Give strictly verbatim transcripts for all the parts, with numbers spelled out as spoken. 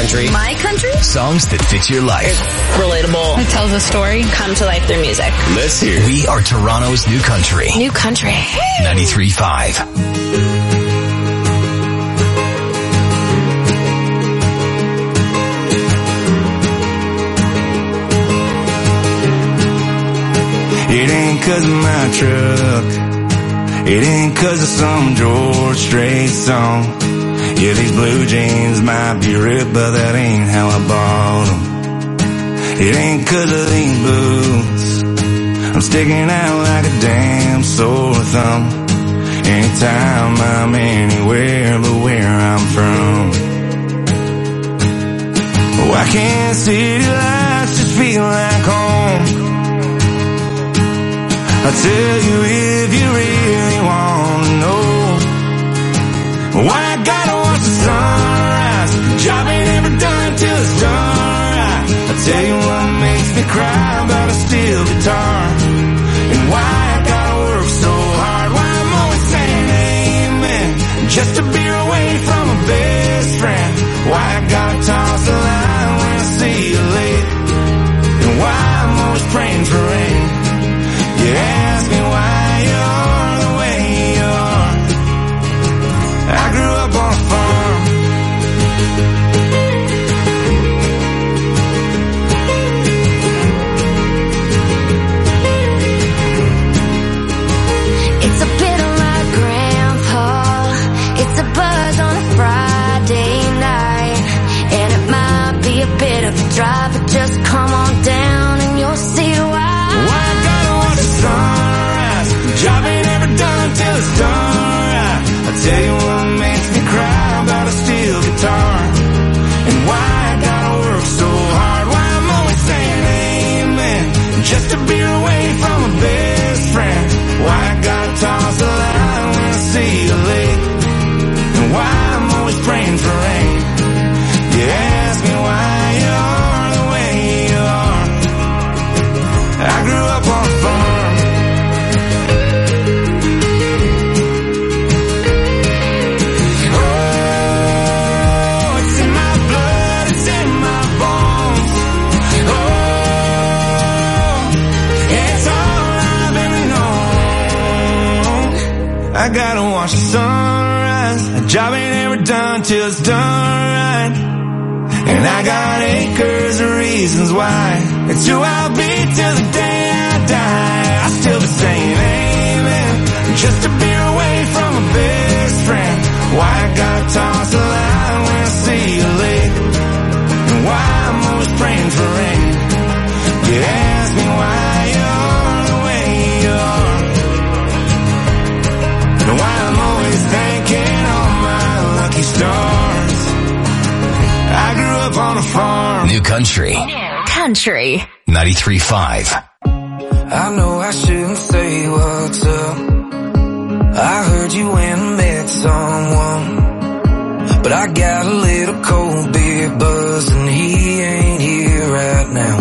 country. My country? Songs that fit your life. It's relatable. It tells a story. Come to life through music. Let's hear it. We are Toronto's new country. New country. ninety-three point five. It ain't 'cause of my truck. It ain't 'cause of some George Strait song. Yeah, these blue jeans might be ripped, but that ain't how I bought them. It ain't 'cause of these boots. I'm sticking out like a damn sore thumb. Anytime I'm anywhere but where I'm from. Why can't city lights just feel like home? I'll tell you if you really want to know. Why I gotta watch the sunrise. Job ain't ever done till it's done right. I'll tell you what makes me cry about a steel guitar. And why I gotta work so hard. Why I'm always saying amen just to be away from a best friend. Why I gotta toss the line when I see you late. And why I'm always praying for rain. You ask me why you're the way you are. I grew up on a farm. It's a bit of my grandpa. It's a buzz on a Friday night. And it might be a bit of a drive, but just come on down and you'll see why. Sunrise. Job ain't ever done till it's done right. I'll tell you what makes me cry about a steel guitar. And why I gotta work so hard. Why I'm always saying amen just to be away from a best friend. Why I gotta toss the line when I see you late. And why I'm always praying for rain. You ask me why you're the way you are. I grew up on a farm. I gotta watch the sunrise. A job ain't ever done till it's done right. And I got acres of reasons why. It's who I'll be till the day I die. I'll still be saying amen just to be away from a best friend. Why I gotta toss the line when I see you late. And why I'm always praying for rain. You ask me why you're the way you are. And why I'm always thanking all my lucky stars. I grew up on a farm. New country. Country. ninety-three point five. I know I shouldn't say what's up. I heard you went and met someone. But I got a little cold beer buzz and he ain't here right now.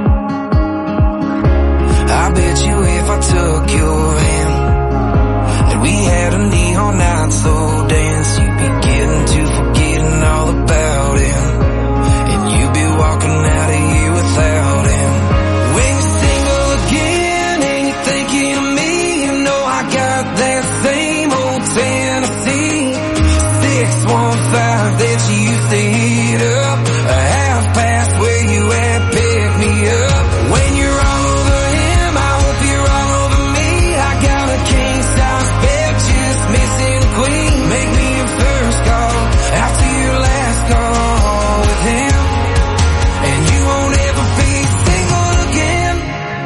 I bet you if I took your hand and we had a neon night slow dance, you'd be getting to forgetting all about him. And you'd be walking out of here without him. When you're single again and you're thinking of me, you know I got that same old Tennessee six one five that you used to heat up. A half past where you at, pick me up. When you're all over him, I hope you're all over me. I got a king size bed, just missing a queen. Make me your first call after your last call with him. And you won't ever be single again.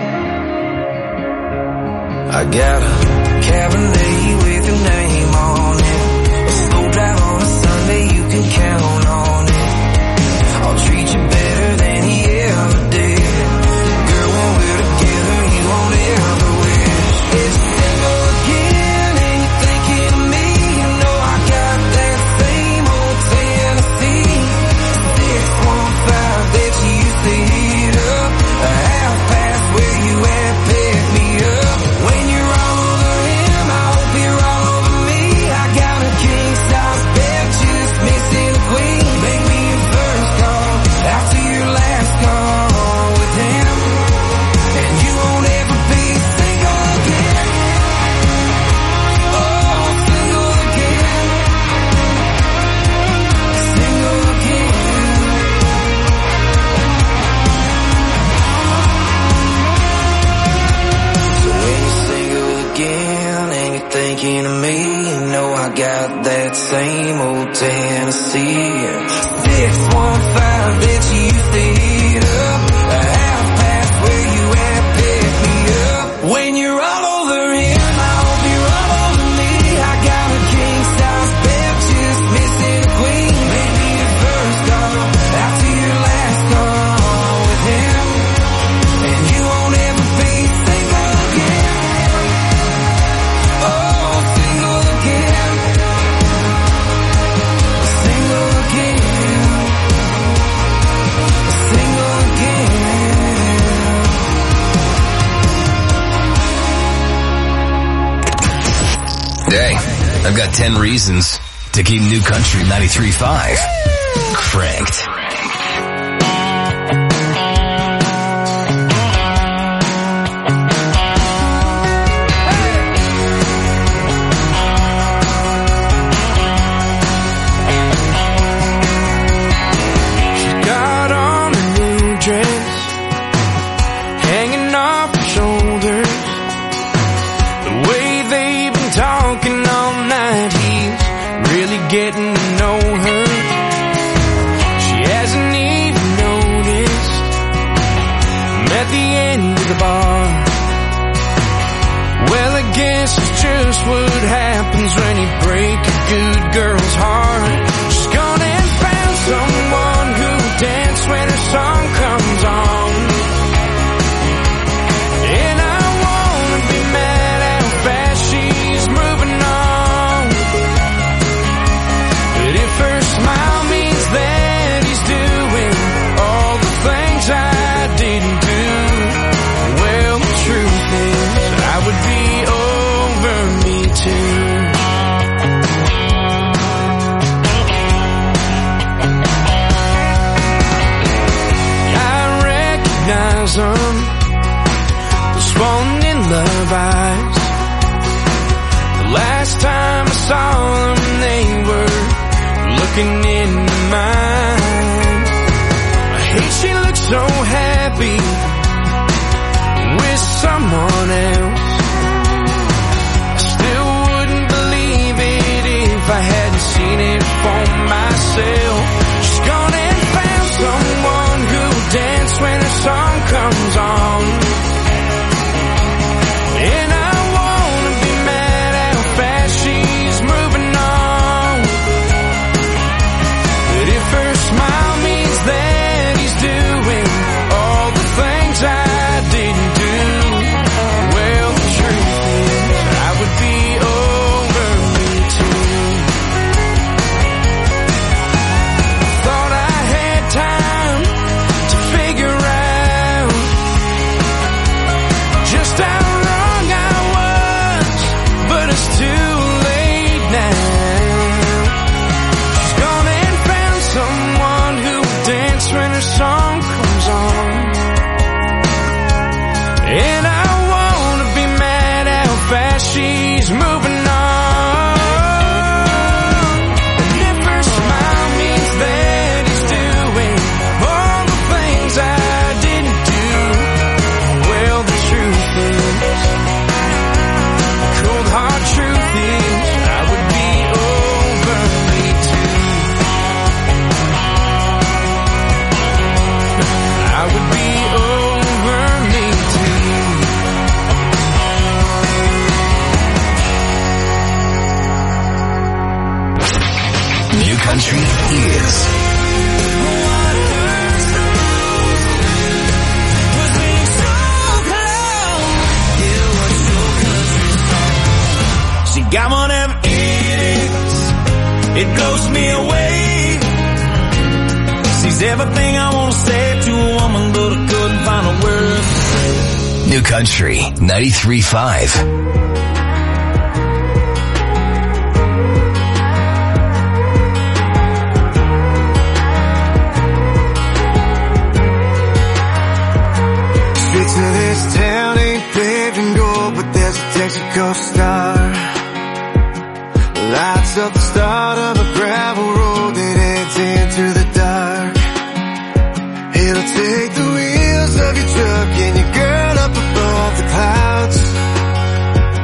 I got a Cabernet with your name on it. A slow drive on a Sunday, you can count on it. reality. six one five, bet you stayed up a half past where you at, pick me up. When you're all over him, I hope you're all over me. I got a king size bed, just missing a queen. Maybe your first call, after your last call with him, and you won't ever be single again. Oh, single again. Single again. Single again. Hey, I've got ten reasons to keep New Country ninety-three point five cranked. Got on a new dress, hanging off her shoulders. The way they've been talking all night, he's really getting to know her. She hasn't even noticed. I'm at the end of the bar. Well, I guess it's just what happens when you break a good girl's heart. She's gone and found someone who'll dance when her song comes on. And I wanna be mad how fast she's moving on. But if her smile means that he's doing all the things I didn't do, well, the truth is I would be over me too. I recognize them, those falling in love eyes. The last time I saw them, they were looking into mine. I hate she looks so happy with someone else. I still wouldn't believe it if I hadn't seen it for myself. She's gone and found someone who'll dance when her song comes on. And I wanna be mad how fast she's moving on. But if her smile means that he's doing all the things I didn't do, well, the truth is I would be over me too. Thought I had time to figure out just how wrong I was, but it's too late now. She's gone and found someone who'll dance when her song comes on. And I wanna be mad how fast she's moving on. And if her smile means that he's doing all the things I didn't do, well, the truth is, the cold hard truth is, I would be over me too. I would be over me too. New Country is She got whatever it is, it blows me away. She's everything I want to say to a woman, but I couldn't find a word to say. New Country ninety-three point five. Streets of this town ain't paved in gold, but there's a Texaco star. Lights up the start of a gravel road that heads into the dark. It'll take the wheels of your truck and your girl up above the clouds.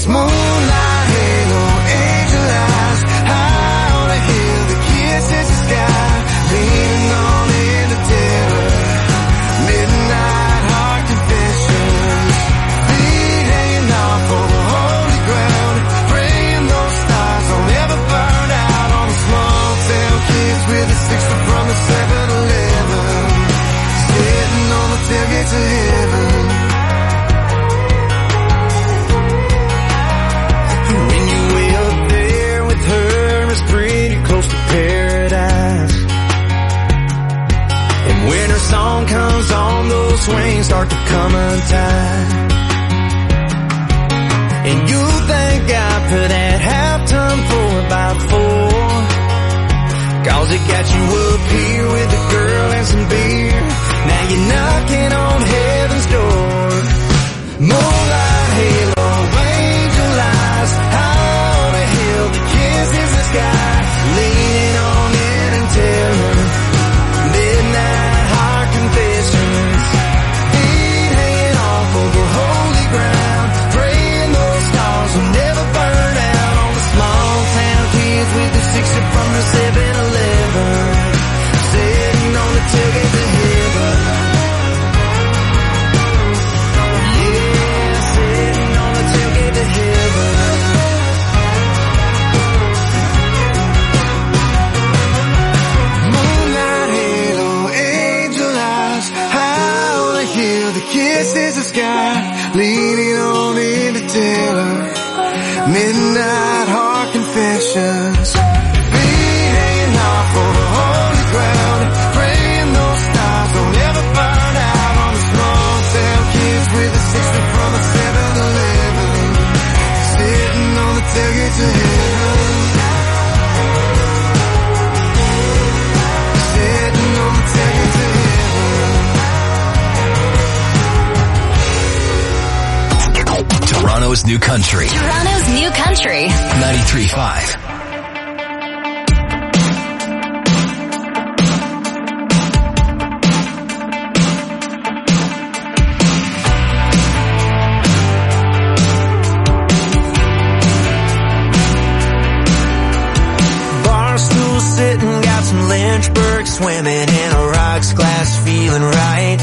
It's moonlight halo, angel eyes, high on a hill, the kisses the sky, leaning on in the terror, midnight heart confessions, feet hanging off over holy ground, praying those stars don't ever burn out on the small town kids with a sixer from the seven eleven, sitting on the tailgates of heaven. When you way up there with her, it's pretty close to paradise. And when her song comes on, those swings start to come untied. And you thank God for that halftime four by four, cause it got you up here with a girl and some beer. Now you're knocking on heaven's door. Moonlight halo, angel eyes, high on a hill, the kisses the sky, leaning on in and terror, midnight heart confessions, feet hanging off over holy ground, praying those stars will never burn out on the small town kids with the sixer from the seven eleven, sitting on the tailgate of heaven. Yeah, sitting on the tailgate of heaven. Moonlight halo, angel eyes, high on a hill, the kisses the sky, leaning on in the terror, midnight heart confessions, feet hanging off over holy ground, praying those stars don't ever burn out on the small town kids with a sixer from a seven eleven, sitting on the tailgates of heaven, sitting on the tailgates of heaven. Toronto's new country. Toronto's new country. ninety-three point five. Barstool sitting, got some Lynchburg swimming in a rocks glass, feeling right.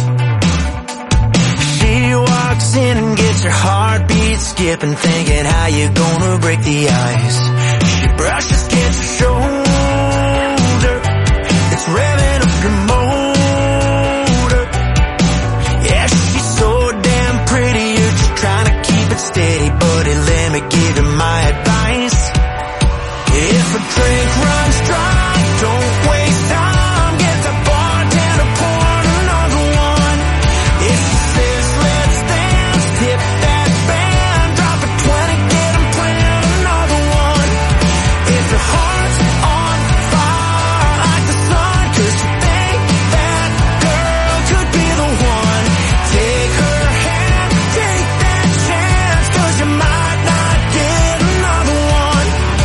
She walks in and gets her heartbeat skipping, thinking how you gonna break the ice. She brushes against her shoulder, it's revving up your motor. Yeah, she's so damn pretty, you're just trying to keep it steady, buddy, let me give you my advice. If a drink runs dry, don't waste time, get the bartender, pour another one. If she says let's dance, tip that band, drop a twenty, get 'em playing another one. If your heart's on fire like the sun, 'cause you think that girl could be the one, take her hand, take that chance, 'cause you might not get another one.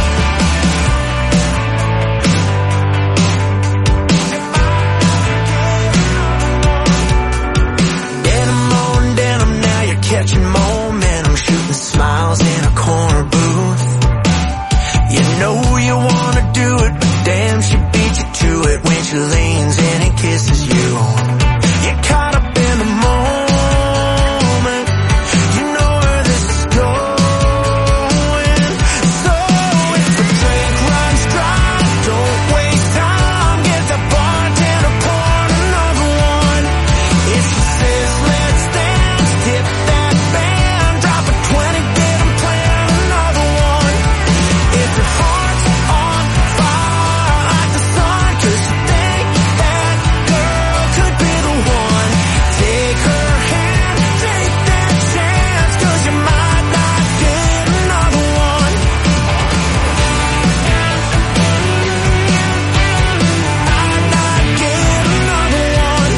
Denim on denim, now you're catching momentum, shooting smiles in a corner booth. You know you wanna do it, but damn, she beat you to it when she leans in and kisses you. You're caught up in the moment, you know where this is going. So if the drink runs dry, don't waste time, get the bartender, pour another one. If she says let's dance, tip that band, drop a twenty, get 'em playing another one. If your heart's on fire like the sun, 'cause you think that girl could be the one, take her hand, take that chance, 'cause you might not get another one. Might not get another one.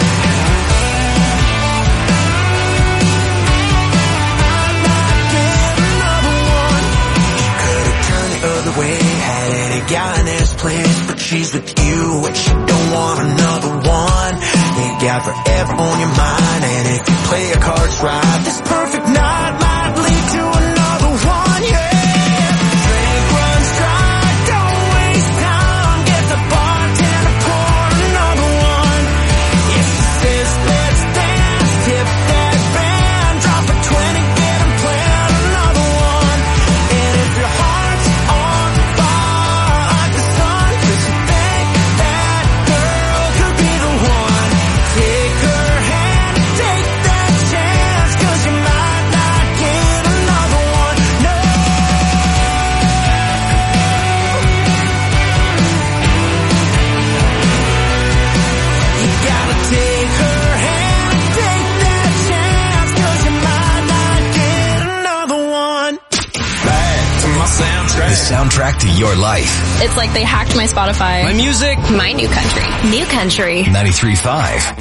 Might not get another one. She could've turned the other way, had any guy in this place, but she's with you and she don't want another one. You got forever on your mind, and if you play your cards right, this perfect night might lead to another The soundtrack to your life. It's like they hacked my Spotify. My music. My new country. New country. ninety-three point five.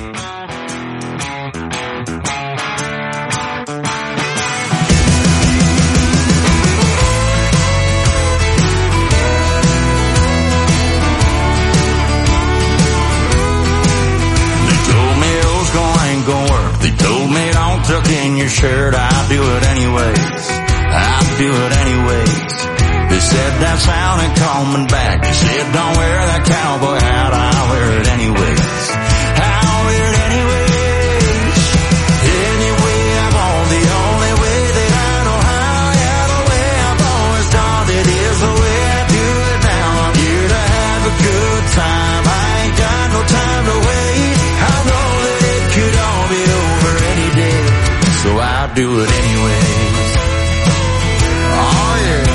They told me don't tuck in your shirt, I'll do it anyways. I'll do it anyways. They said that sounded coming back. They said don't wear that cowboy hat, I'll wear it anyways. I'll wear it anyways. Anyway I want, the only way that I know how. Yeah, the way I've always done it is the way I do it now. I'm here to have a good time, I ain't got no time to wait. I know that it could all be over any day, so I'll do it anyways. Oh yeah.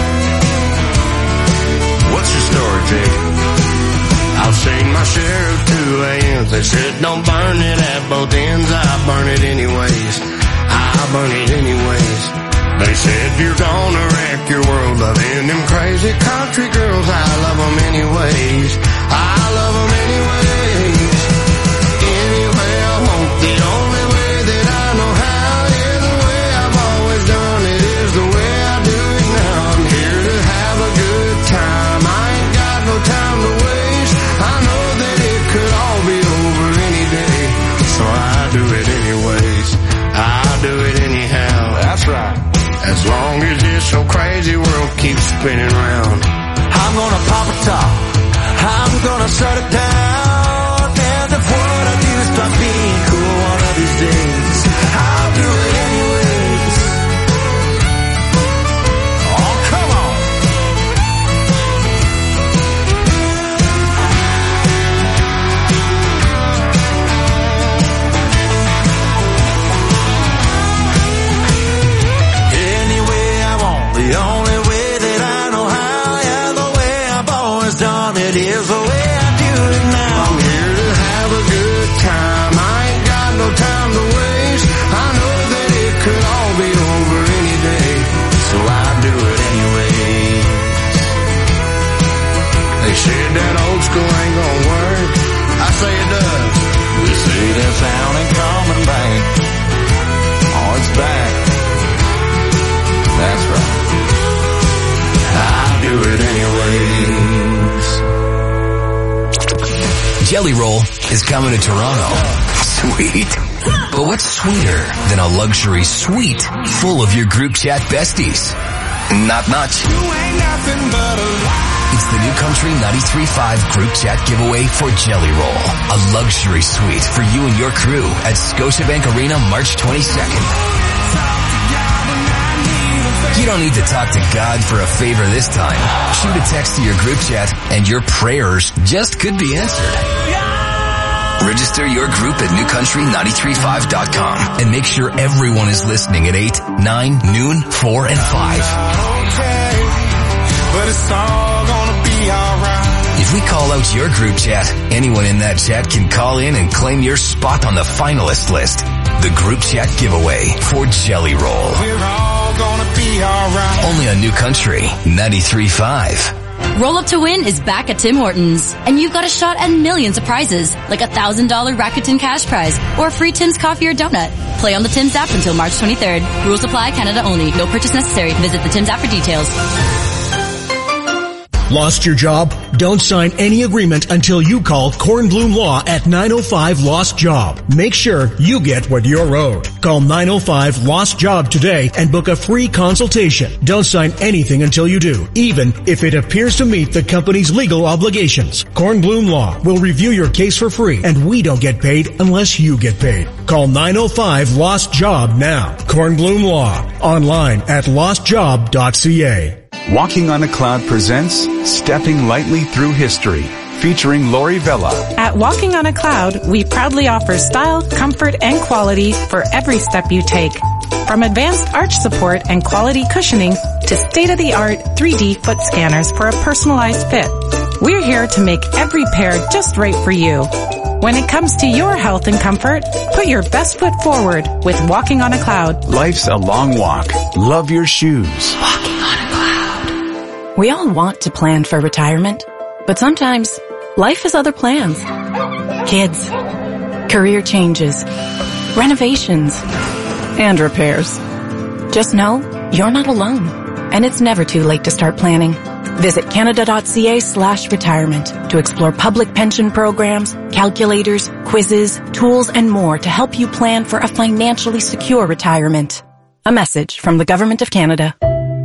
What's your story, Jake? I've seen my share of two A Ms. They said don't burn it at both ends. I burn it anyways. I burn it anyways. They said you're gonna wreck your world loving them crazy country girls. I love them anyways. I love them anyways. Anyway I want, the only way that I know how. Yeah, the way I've always done it is the way I do it now. I'm here to have a good time, I ain't got no time to waste. I know that it could all be over any day, so I do it anyways. I do it anyhow. That's right. As long as this so crazy world keeps spinning round. I'm gonna pop a top, I'm gonna shut it down. And if what I do stop being cool one of these days, I'll do it anyways. Oh, come on. Anyway I want, the only way that I know how. Yeah, the way I've always done it is the way I do it now. I'm here to have a good time, I ain't got no time to waste. I know that it could all be over any day, So I do it anyways. they said that old school ain't gonna work. I say it does. They say that sound ain't coming back. Oh, it's back. That's right. I do it anyways. Jelly Roll is coming to Toronto. Sweet. But what's sweeter than a luxury suite full of your group chat besties? Not much. It's the New Country ninety-three point five group chat giveaway for Jelly Roll. A luxury suite for you and your crew at Scotiabank Arena March twenty-second. You don't need to talk to God for a favor this time. Shoot a text to your group chat and your prayers just could be answered. Register your group at new country nine three five dot com and make sure everyone is listening at eight, nine, noon, four, and five. But it's all gonna be alright. If we call out your group chat, anyone in that chat can call in and claim your spot on the finalist list. The group chat giveaway for Jelly Roll. We're all gonna be alright. Only on New Country ninety-three point five. Roll Up to Win is back at Tim Hortons, and you've got a shot at millions of prizes, like a one thousand dollars Rakuten cash prize or a free Tim's coffee or donut. Play on the Tim's app until March twenty-third. Rules apply, Canada only. No purchase necessary. Visit the Tim's app for details. Lost your job? Don't sign any agreement until you call Kornblum Law at nine oh five Lost Job. Make sure you get what you're owed. Call nine oh five Lost Job today and book a free consultation. Don't sign anything until you do, even if it appears to meet the company's legal obligations. Kornblum Law will review your case for free, and we don't get paid unless you get paid. Call nine oh five Lost Job now. Kornblum Law. Online at lost job dot c a. Walking on a Cloud presents Stepping Lightly Through History, featuring Lori Vella. At Walking on a Cloud, we proudly offer style, comfort, and quality for every step you take. From advanced arch support and quality cushioning to state-of-the-art three D foot scanners for a personalized fit, we're here to make every pair just right for you. When it comes to your health and comfort, put your best foot forward with Walking on a Cloud. Life's a long walk. Love your shoes. Walking on a Cloud. We all want to plan for retirement, but sometimes life has other plans. Kids, career changes, renovations, and repairs. Just know you're not alone, and it's never too late to start planning. Visit Canada.ca slash retirement to explore public pension programs, calculators, quizzes, tools, and more to help you plan for a financially secure retirement. A message from the Government of Canada.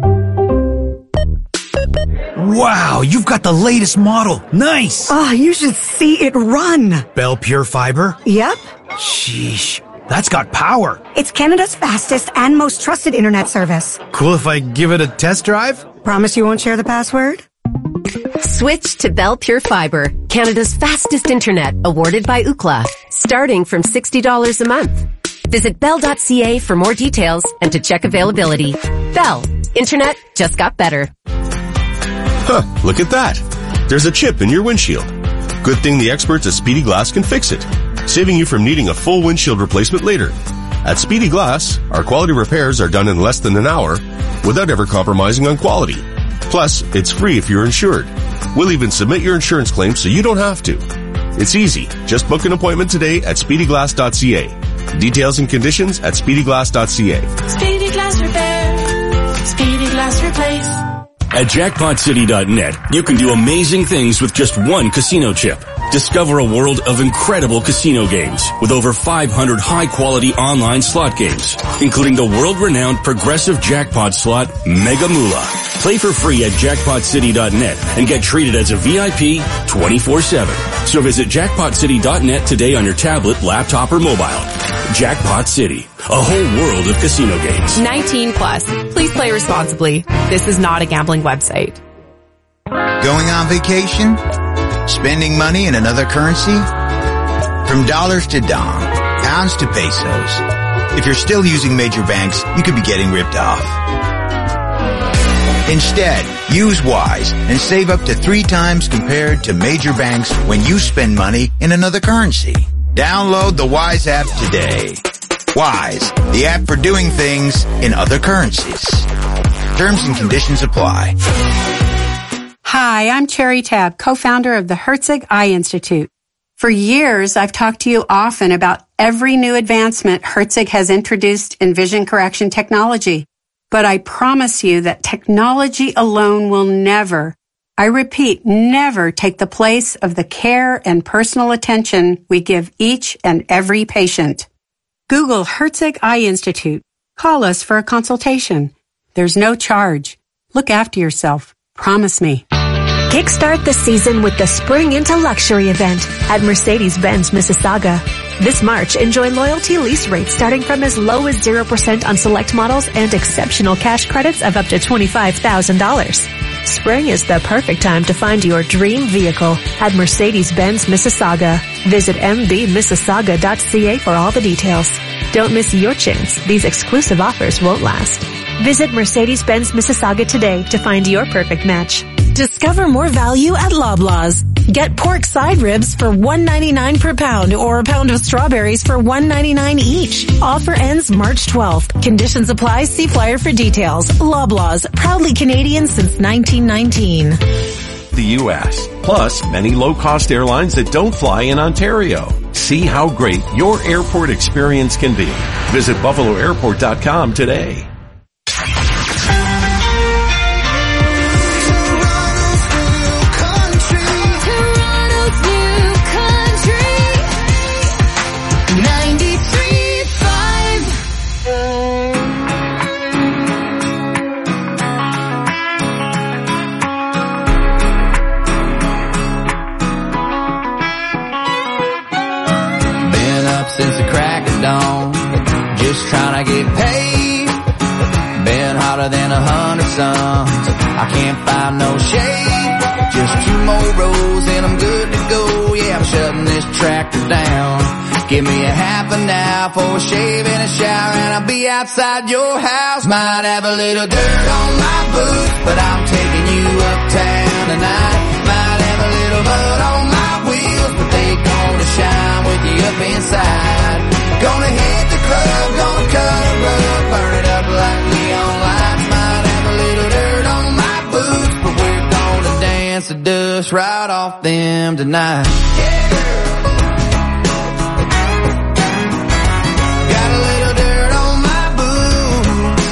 Wow, you've got the latest model. Nice! Oh, you should see it run. Bell Pure Fiber? Yep. Sheesh, that's got power. It's Canada's fastest and most trusted internet service. Cool if I give it a test drive? Promise you won't share the password? Switch to Bell Pure Fiber, Canada's fastest internet, awarded by Ookla, starting from sixty dollars a month. Visit bell dot c a for more details and to check availability. Bell, internet just got better. Huh, look at that. There's a chip in your windshield. Good thing the experts at Speedy Glass can fix it, saving you from needing a full windshield replacement later. At Speedy Glass, our quality repairs are done in less than an hour without ever compromising on quality. Plus, it's free if you're insured. We'll even submit your insurance claim so you don't have to. It's easy. Just book an appointment today at speedy glass dot c a. Details and conditions at speedy glass dot c a. Speedy Glass Repair. Speedy Glass Replace. At jackpot city dot net, you can do amazing things with just one casino chip. Discover a world of incredible casino games with over five hundred high-quality online slot games, including the world-renowned progressive jackpot slot Mega Moolah. Play for free at jackpot city dot net and get treated as a V I P twenty-four seven. So visit jackpot city dot net today on your tablet, laptop, or mobile. Jackpot City, a whole world of casino games. nineteen plus. Please play responsibly. This is not a gambling website. Going on vacation? Spending money in another currency? From dollars to dong, pounds to pesos. If you're still using major banks, you could be getting ripped off. Instead, use Wise and save up to three times compared to major banks when you spend money in another currency. Download the Wise app today. Wise, the app for doing things in other currencies. Terms and conditions apply. Hi, I'm Cherry Tab, co-founder of the Herzig Eye Institute. For years, I've talked to you often about every new advancement Herzig has introduced in vision correction technology. But I promise you that technology alone will never, I repeat, never take the place of the care and personal attention we give each and every patient. Google Herzig Eye Institute. Call us for a consultation. There's no charge. Look after yourself. Promise me. Kickstart the season with the Spring into Luxury event at Mercedes-Benz Mississauga. This March, enjoy loyalty lease rates starting from as low as zero percent on select models and exceptional cash credits of up to twenty-five thousand dollars. Spring is the perfect time to find your dream vehicle at Mercedes-Benz Mississauga. Visit m b mississauga dot c a for all the details. Don't miss your chance. These exclusive offers won't last. Visit Mercedes-Benz Mississauga today to find your perfect match. Discover more value at Loblaws. Get pork side ribs for one ninety-nine per pound or a pound of strawberries for one ninety-nine each. Offer ends March twelfth. Conditions apply. See flyer for details. Loblaws, proudly Canadian since nineteen nineteen. The U S, plus many low-cost airlines that don't fly in Ontario. See how great your airport experience can be. Visit buffalo airport dot com today. Since the crack of dawn, just trying to get paid. Been hotter than a hundred suns, I can't find no shade. Just two more rows and I'm good to go. Yeah, I'm shutting this tractor down. Give me a half an hour for a shave and a shower, and I'll be outside your house. Might have a little dirt on my boots, but I'm taking you uptown tonight. Might have a little mud on my wheels, but they gonna shine with you up inside. Gonna hit the club, gonna cut a rug, burn it up like neon lights. Might have a little dirt on my boots, but dust right off them tonight. Yeah, girl. Got a little dirt on my boots.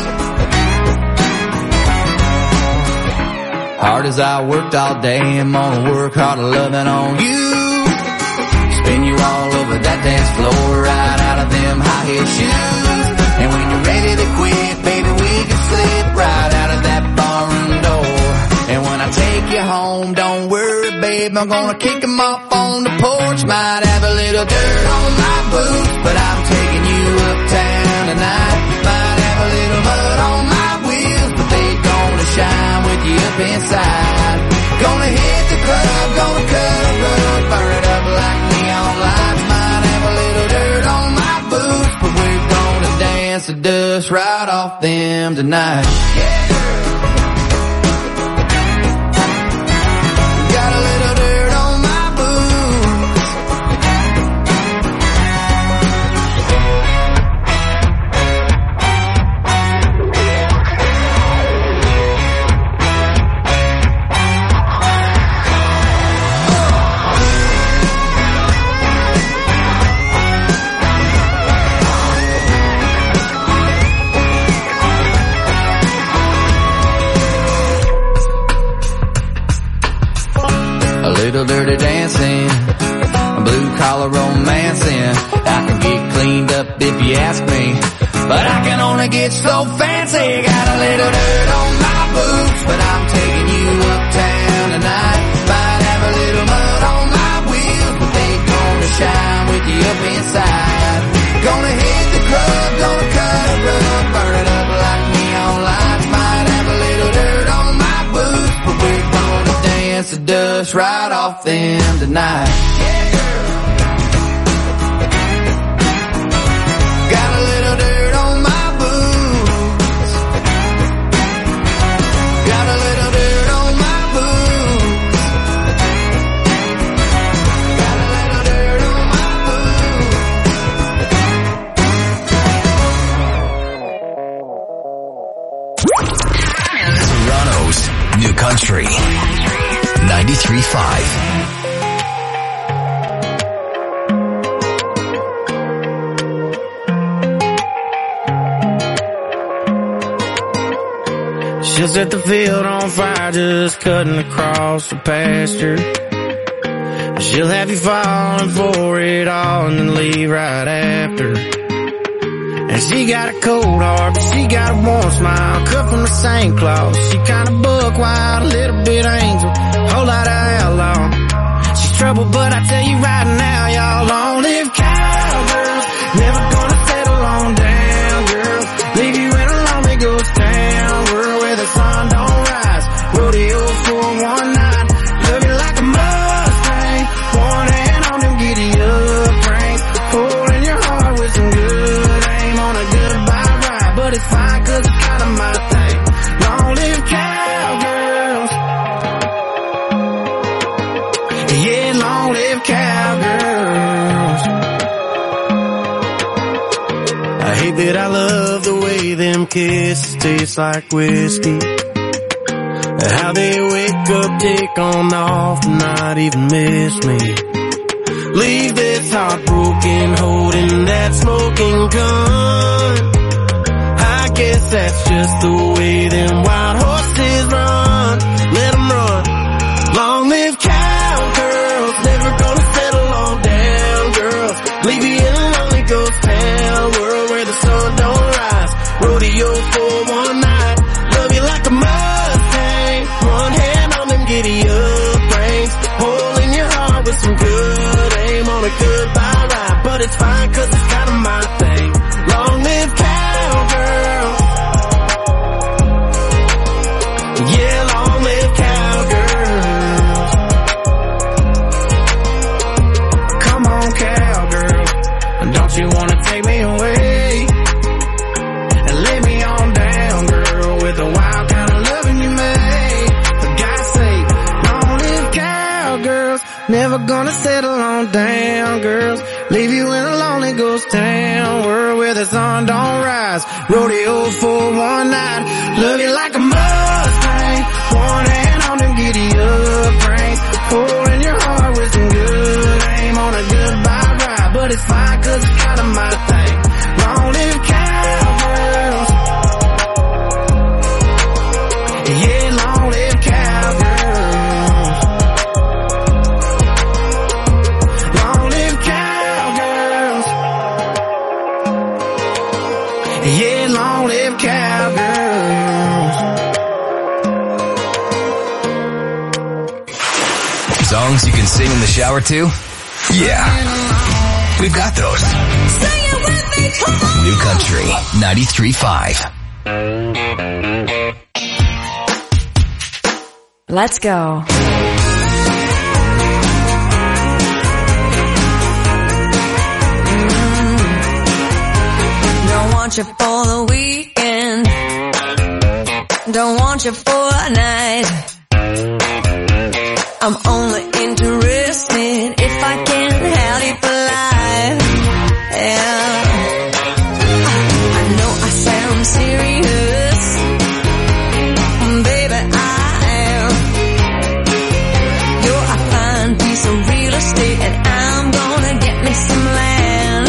Hard as I worked all day, I'm gonna work harder loving on you. Spin you all over that dance floor, right out of them high heel shoes. And when you're ready to quit, baby, we can slip right out of that barroom door. And when I take you home, don't worry, babe, I'm gonna kick them off on the porch. Might have a little dirt on my boots, but I'm taking you uptown tonight. Might have a little mud on my wheels, but they gonna shine with you up inside. Gonna hit the club, gonna cut a rug, burn it up like neon lights. Might have a little dirt on my boots, but we're gonna dance the dust right off them tonight. Yeah, girl. Got a little dirt on my boots. Little dirty dancing, blue collar romancing. I can get cleaned up if you ask me, but I can only get so fancy. Got a little dirt on my boots, but I'm taking you uptown tonight. Might have a little mud on my wheels, but they gonna shine with you up inside. Gonna hit the club, gonna cut a rug, burn it up like neon lights. Might have a little dirt on my boots, but we're gonna dance the dust right off them tonight. Yeah, girl. Got a little dirt on my boots. Got a little dirt on my boots. Got a little dirt on my boots. Toronto's New Country ninety-three point five. She'll set the field on fire just cutting across the pasture. She'll have you falling for it all and then leave right after. And she got a cold heart, but she got a warm smile, cut from the same cloth. She kinda buck wild, a little bit angel, whole lot of outlaw. She's trouble, but I tell you right now, y'all, long live cowgirls. Never gonna settle on down, girls. Leave you in a lonely ghost town, world where the sun don't rise. Rodeo for one night, love you like a Mustang. One hand on them giddy up reins, holding your heart with some good aim on a goodbye ride. But it's fine, cause it's kinda my thing. Long live cowgirls. Yeah, long live cowgirls. I hate that I love the way them kisses taste like whiskey. How they wake up, take on off, not even miss me. Leave this heart broken, holding that smoking gun. I guess that's just the way them wild horses run. Let them run. Long live cowgirls, never gonna settle on down, girls. Leave you in a lonely ghost town, world where the sun don't rise. Rodeo for one night, love you like a Mustang. One hand on them giddy up reins, holding your heart with some good aim on a goodbye ride. But it's fine, cause it's kinda my thing. Long live cowgirls. Yeah, long live cowgirls. Come on, cowgirl, don't you wanna take me away and lay me on down, girl, with the wild kind of loving you made. For God's sake, long live cowgirls. Never gonna settle on down, girls. Leave you in a lonely ghost town, world where the sun don't rise. Rodeo for one night, love you like a Mustang. One hand on them giddy up reins, Songs you can sing in the shower too? Yeah. We've got those. Sing it with me, come on. New Country ninety-three point five. Let's go. Don't want you for the weekend. Don't want you for a night. I'm only interested if I can have you for life. Yeah. I know I sound serious. Baby, I am. You're a fine piece of real estate and I'm gonna get me some land.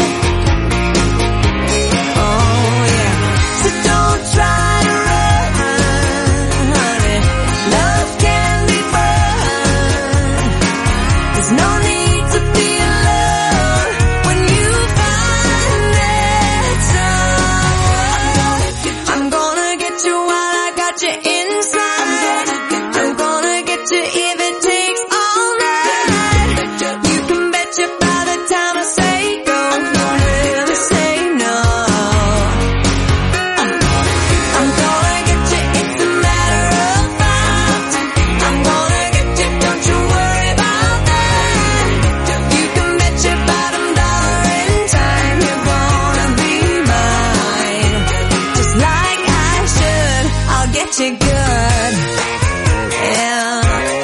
Oh yeah. So don't try to run, honey. Love can be fun. There's no need to be alone when you find that someone. I'm gonna get you while I got you inside. I'm gonna get you if it takes all night. You can bet you by the time I say go, don't ever say no. I'm gonna get you, it's a matter of fact. I'm gonna get you, don't you worry about that. You can bet your bottom dollar in time you're gonna be mine. Just like I should, I'll get you good. Yeah.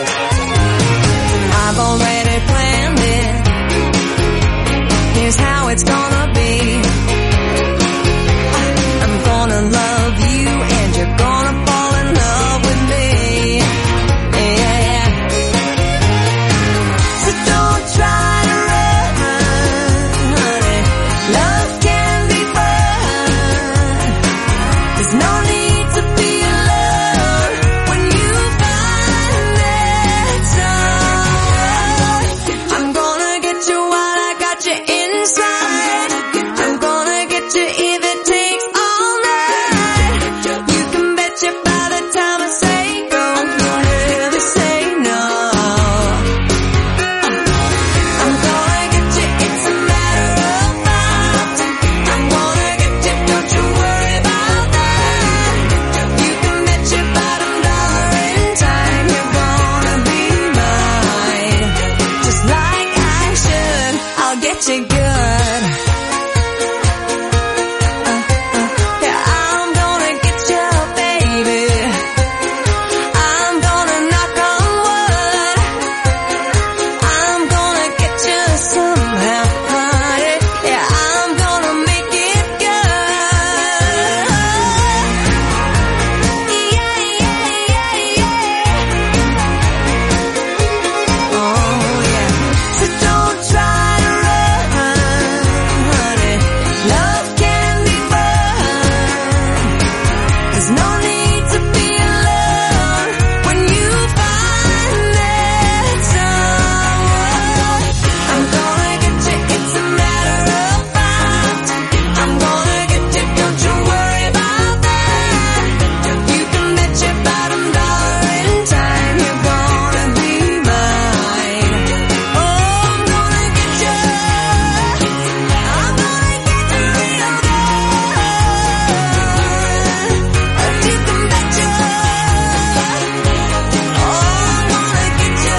I've already planned it. Here's how it's gonna be. I'm gonna love you and you're gonna fall in love with me. Yeah. So don't try to run, honey. Love can be fun. There's no need to be alone when you find that someone. I'm gonna get you while I got you inside. I'm gonna get you if it takes all night. You can bet you by the time I say go, don't ever say no. I'm gonna get you, it's a matter of fact. I'm gonna get you, don't you worry about that. You can bet your bottom dollar in time you're gonna be mine. Just like I should, I'll get you good. Uh, uh, yeah, I'm gonna get you, baby. I'm gonna knock on wood. I'm gonna get you somehow, honey. Yeah, I'm gonna make it good. Yeah, yeah, yeah, yeah. Oh yeah. So don't try to run, honey. Love can be fun. There's no need to be alone when you find that someone. I'm gonna get you, it's a matter of fact. I'm gonna get you, don't you worry about that. You can bet your bottom dollar in time you're gonna be mine. Oh, I'm gonna get you. I'm gonna get you real good. You can bet you. Oh, I'm gonna get you.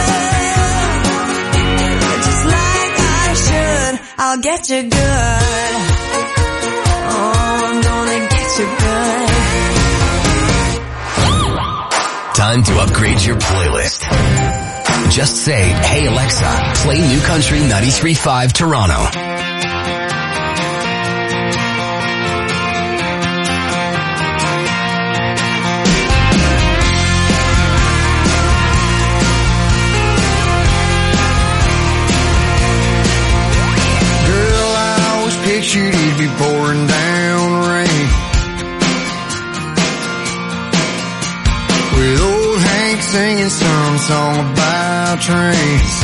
Just like I should, I'll get you good. Oh, I'm gonna get you good. Time to upgrade your playlist. Just say, hey Alexa, play New Country ninety-three point five Toronto. Girl, I always pictured you'd be pouring down rain with old Hank singing some song about trains.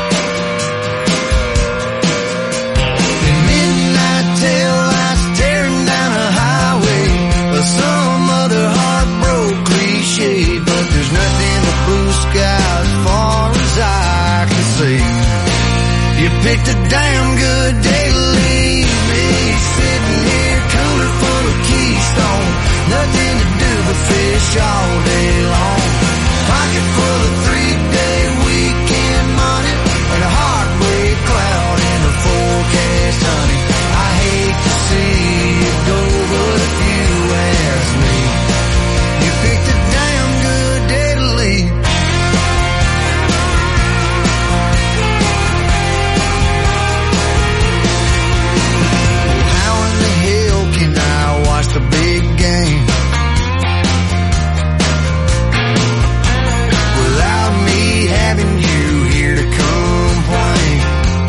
And midnight tail lights tearing down a highway, or some other heartbroken cliche. But there's nothing but blue sky as far as I can picked a damn good day to leave me sitting here, cooler full of Keystone. Nothing to do but fish all day long. Pocket full of three-day weekend money and a heartbreak cloud in the forecast, honey. I hate to see you go, but if you ask me, you picked a damn good day to leave. How in the hell can I watch the big game without me having you here to complain?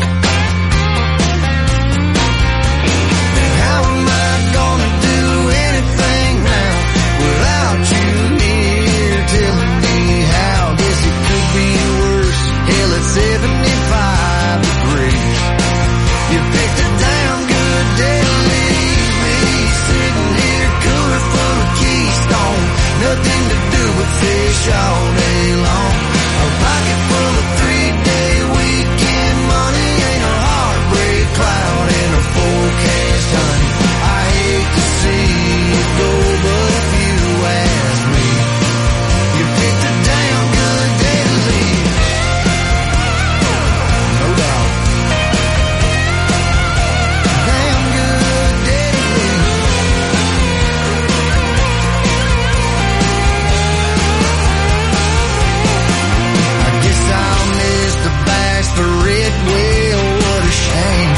And how am I gonna do anything now without you here telling me how? Guess it could be worse. Hell, it's seventy-five degrees. You picked a damn good day to leave me sitting here, cooler full of Keystone. Nothing to do but fish all day long. A pocket full of three-day weekend money ain't a heartbreak cloud in a forecast, honey. I hate to see you go, but if you ask me, you picked a damn good day to leave. No doubt. Damn good day to leave. I guess I'll miss the bass, the red whale, what a shame.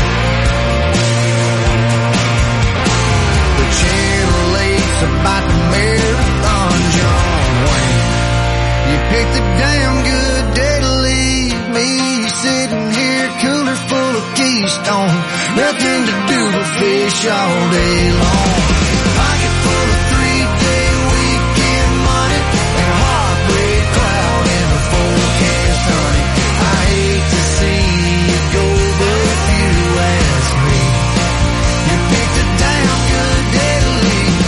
The Channel eight's about the marathon, John Wayne. You picked a damn good day to leave me sitting here, cooler full of Keystone. Nothing to do but fish all day long. Pocket full of three-day weekend money and a heartbreak cloud in the forecast, honey. I hate to see you go, but if you ask me, you picked a damn good day to leave.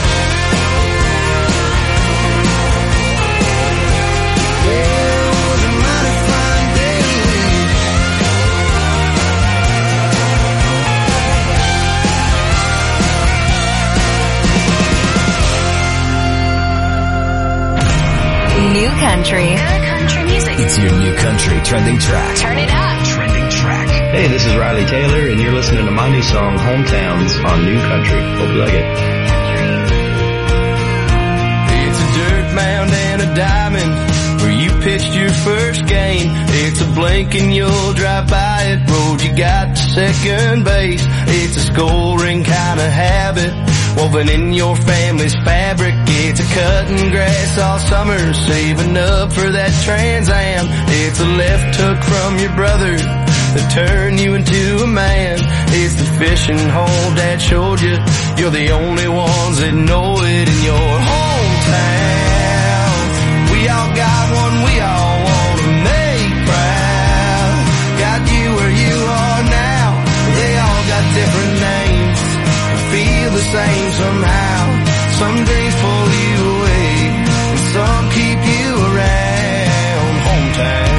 Yeah, it was a mighty fine day to leave. New country. Good country music. It's your new country trending track. Turn it up. Trending track. Hey, this is Riley Taylor, and you're listening to my new song, Hometowns, on New Country. Hope you like it. It's a dirt mound and a diamond where you pitched your first game. It's a blink and you'll drive by it. Road you got to second base. It's a scoring kind of habit woven in your family's fabric. It's a cutting grass all summer, saving up for that Trans Am. It's a left hook from your brother that turned you into a man. It's the fishing hole Dad showed you. You're the only ones that know it in your hometown. We all got one we all want to make proud. Got you where you are now. They all got different names, feel the same somehow. Some dreams pull you away, and some keep you around. Hometown.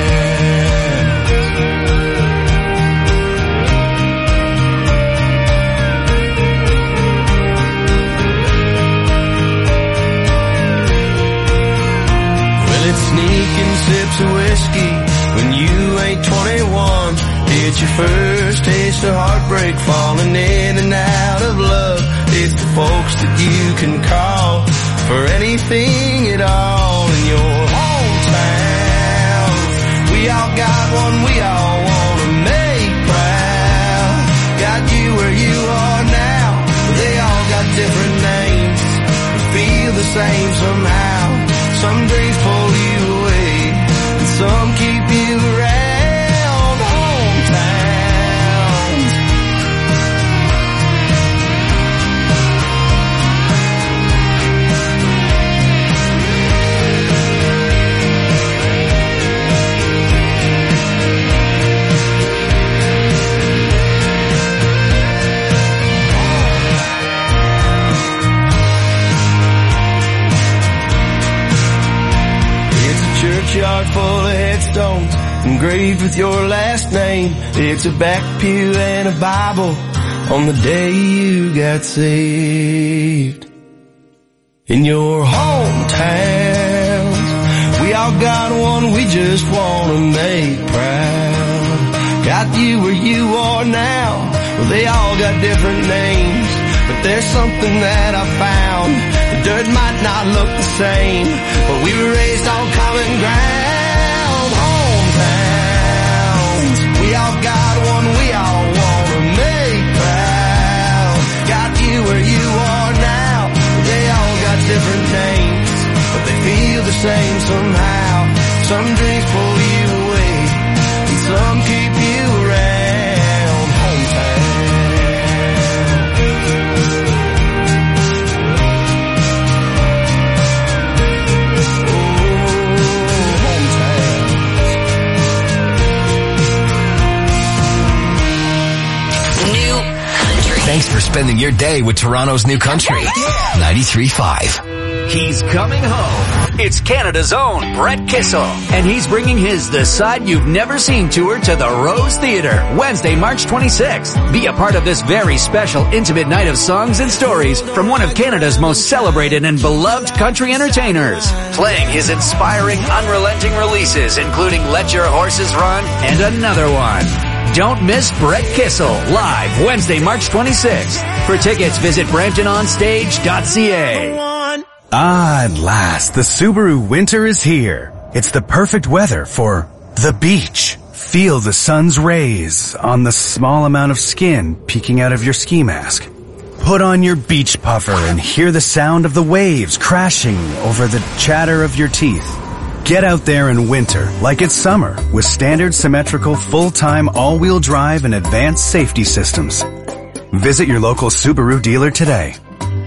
Well, it's sneaking sips of whiskey when you ain't twenty-one. It's your first taste of heartbreak, falling in and out of love. It's the folks that you can call for anything at all in your hometown. We all got one we all want to make proud. Got you where you are now. They all got different names, feel the same somehow. Some dreams pull you away, and some keep you around. Churchyard full of headstones, engraved with your last name. It's a back pew and a Bible on the day you got saved. In your hometowns, we all got one we just want to make proud. Got you where you are now, well, they all got different names, but there's something that I found. The dirt might not look the same, but we were raised on common ground. Hometowns, we all got one we all want to make proud. Got you where you are now, they all got different names, but they feel the same somehow. Some drinks pull you away, and some keep you around. Hometown. Thanks for spending your day with Toronto's New Country. ninety-three point five. He's coming home. It's Canada's own Brett Kissel, and he's bringing his The Side You've Never Seen tour to the Rose Theatre, Wednesday, March twenty-sixth. Be a part of this very special, intimate night of songs and stories from one of Canada's most celebrated and beloved country entertainers, playing his inspiring, unrelenting releases, including Let Your Horses Run and another one. Don't miss Brett Kissel live Wednesday, March twenty-sixth. For tickets, visit Brampton On Stage dot c a. Ah, at last, the Subaru winter is here. It's the perfect weather for the beach. Feel the sun's rays on the small amount of skin peeking out of your ski mask. Put on your beach puffer and hear the sound of the waves crashing over the chatter of your teeth. Get out there in winter like it's summer with standard symmetrical full-time all-wheel drive and advanced safety systems. Visit your local Subaru dealer today.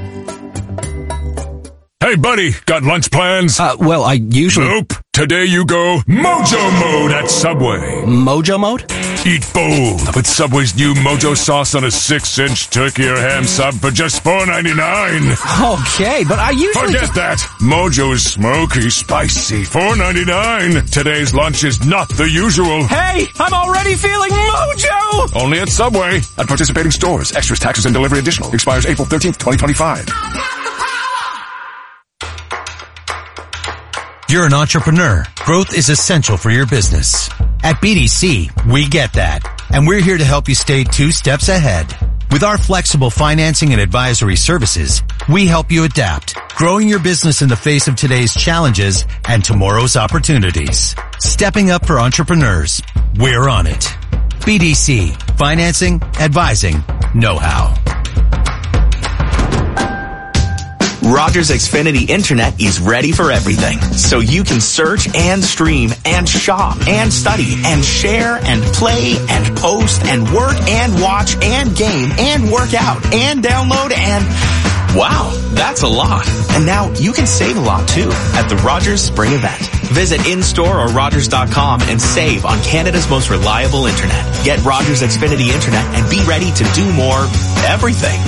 Hey, buddy, got lunch plans? Uh, well, I usually... Nope. Today you go Mojo Mode at Subway. Mojo Mode? Eat bold with Subway's new Mojo sauce on a six-inch turkey or ham sub for just four ninety-nine. Okay, but I usually... Forget that. Mojo's smoky, spicy, four ninety-nine. Today's lunch is not the usual. Hey, I'm already feeling Mojo! Only at Subway. At participating stores. Extras, taxes, and delivery additional. Expires April thirteenth, twenty twenty-five. You're an entrepreneur. Growth is essential for your business. At B D C, we get that. And we're here to help you stay two steps ahead. With our flexible financing and advisory services, we help you adapt, growing your business in the face of today's challenges and tomorrow's opportunities. Stepping up for entrepreneurs. We're on it. B D C. Financing, advising, know-how. Rogers Xfinity Internet is ready for everything, so you can search and stream and shop and study and share and play and post and work and watch and game and work out and download and... Wow, that's a lot. And now you can save a lot too at the Rogers Spring Event. Visit in-store or Rogers dot com and save on Canada's most reliable internet. Get Rogers Xfinity Internet and be ready to do more everything.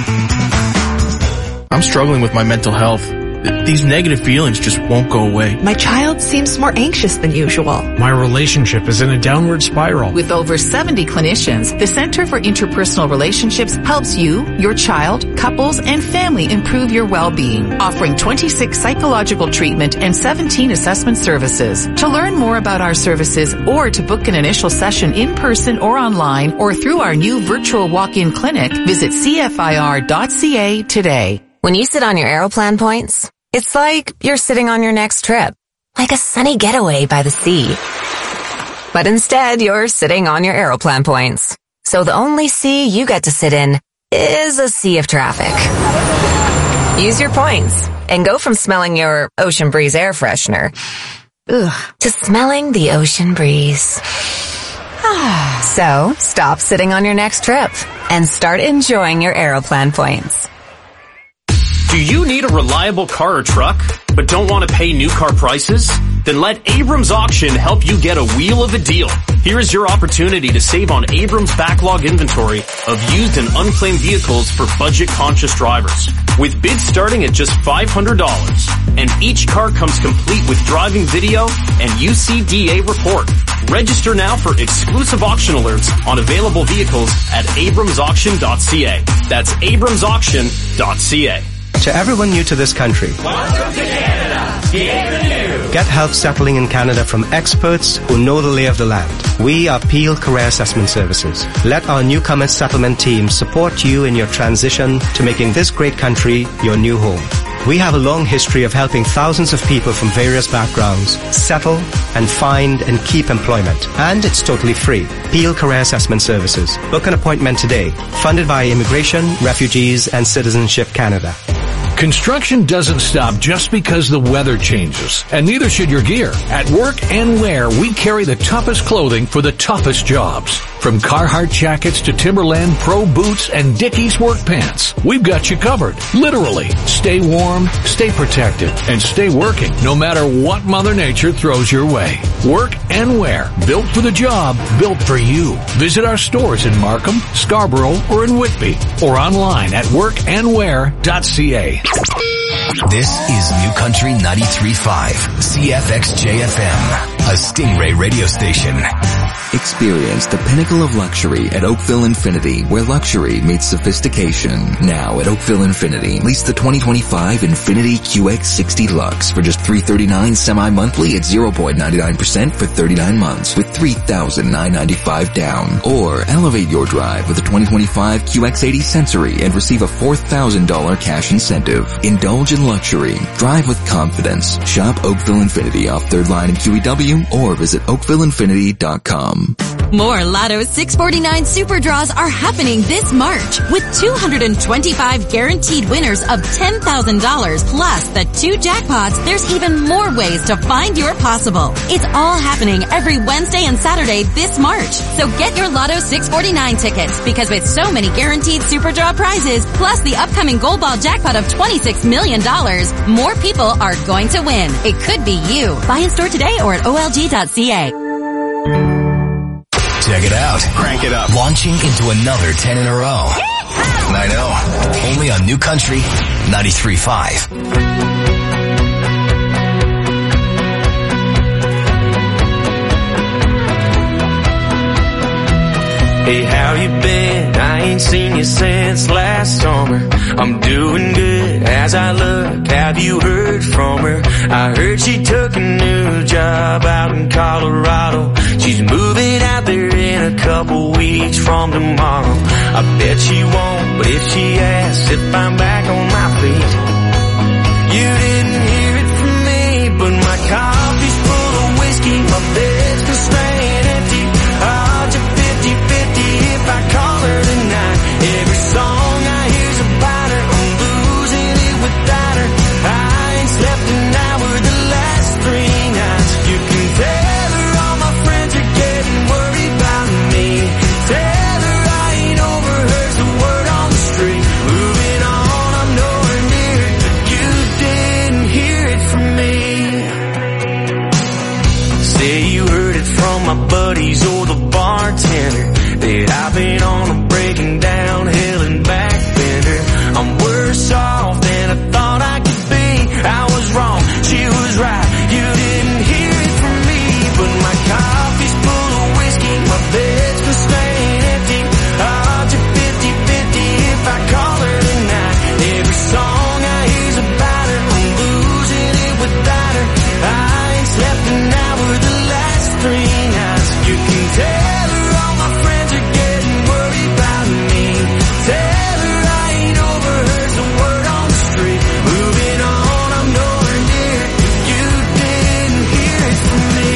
I'm struggling with my mental health. These negative feelings just won't go away. My child seems more anxious than usual. My relationship is in a downward spiral. With over seventy clinicians, the Center for Interpersonal Relationships helps you, your child, couples, and family improve your well-being, offering twenty-six psychological treatment and seventeen assessment services. To learn more about our services or to book an initial session in person or online or through our new virtual walk-in clinic, visit c f i r dot c a today. When you sit on your Aeroplan points, it's like you're sitting on your next trip, like a sunny getaway by the sea. But instead, you're sitting on your Aeroplan points. So the only sea you get to sit in is a sea of traffic. Use your points and go from smelling your Ocean Breeze air freshener ugh, to smelling the ocean breeze. So stop sitting on your next trip and start enjoying your Aeroplan points. Do you need a reliable car or truck, but don't want to pay new car prices? Then let Abrams Auction help you get a wheel of a deal. Here is your opportunity to save on Abrams' backlog inventory of used and unclaimed vehicles for budget-conscious drivers. With bids starting at just five hundred dollars, and each car comes complete with driving video and U C D A report. Register now for exclusive auction alerts on available vehicles at abrams auction dot c a. That's abrams auction dot c a. To everyone new to this country, welcome to Canada. Bienvenue. Get help settling in Canada from experts who know the lay of the land. We are Peel Career Assessment Services. Let our newcomer settlement team support you in your transition to making this great country your new home. We have a long history of helping thousands of people from various backgrounds settle and find and keep employment. And it's totally free. Peel Career Assessment Services. Book an appointment today. Funded by Immigration, Refugees and Citizenship Canada. Construction doesn't stop just because the weather changes, and neither should your gear. At Work and Wear, we carry the toughest clothing for the toughest jobs. From Carhartt jackets to Timberland Pro boots and Dickies work pants, we've got you covered. Literally. Stay warm, stay protected, and stay working no matter what Mother Nature throws your way. Work and Wear. Built for the job, built for you. Visit our stores in Markham, Scarborough, or in Whitby, or online at work and wear dot c a. This is New Country ninety-three point five, C F X J F M, a Stingray radio station. Experience the pinnacle of luxury at Oakville Infinity, where luxury meets sophistication. Now at Oakville Infinity, lease the twenty twenty-five Infinity Q X sixty Lux for just three hundred thirty-nine dollars semi-monthly at zero point nine nine percent for thirty-nine months with three thousand nine hundred ninety-five dollars down. Or elevate your drive with the twenty twenty-five Q X eighty Sensory and receive a four thousand dollars cash incentive. Indulge in luxury. Drive with confidence. Shop Oakville Infinity off third Line in Q E W or visit oakville infinity dot com. More Lotto six forty-nine Super Draws are happening this March with two hundred twenty-five guaranteed winners of ten thousand dollars plus the two jackpots. There's even more ways to find your possible. It's all happening every Wednesday and Saturday this March. So get your Lotto six forty-nine tickets because with so many guaranteed Super Draw prizes plus the upcoming Gold Ball jackpot of twenty-six million dollars, more people are going to win. It could be you. Buy in store today or at O L G dot C A. Check it out. Crank it up. Launching into another ten in a row. I know. Only on New Country ninety-three point five. Hey, how you been? I ain't seen you since last summer. I'm doing good as I look. Have you heard from her? I heard she took a new job out in Colorado. She's moving out there in a couple weeks from tomorrow. I bet she won't, but if she asks if I'm back on my feet, you didn't hear it from me, but my coffee's full of whiskey, my bed's been staying empty. I'll just fifty fifty if I call her tonight. Every song I hear's about her, I'm losing it without her. I ain't slept an hour the last three nights. You can tell her all my friends are getting worried about me. Tell her I ain't overheard the word on the street. Moving on, I'm nowhere near it, but you didn't hear it from me. Say you heard it from my buddies or the bartender that I've been on a breaking down hill and back bender. I'm worse off than I thought I could be. I was wrong, she was right. You didn't hear it from me, but my coffee's full of whiskey, my bed's been staying empty. I'll just fifty fifty if I call her tonight. Every song I hear's about her, I'm losing it without her. I ain't slept an hour the last three nights. You can tell her all my friends are getting worried about me. Tell her I ain't overheard the word on the street. Moving on, I'm nowhere near it, but you didn't hear it from me.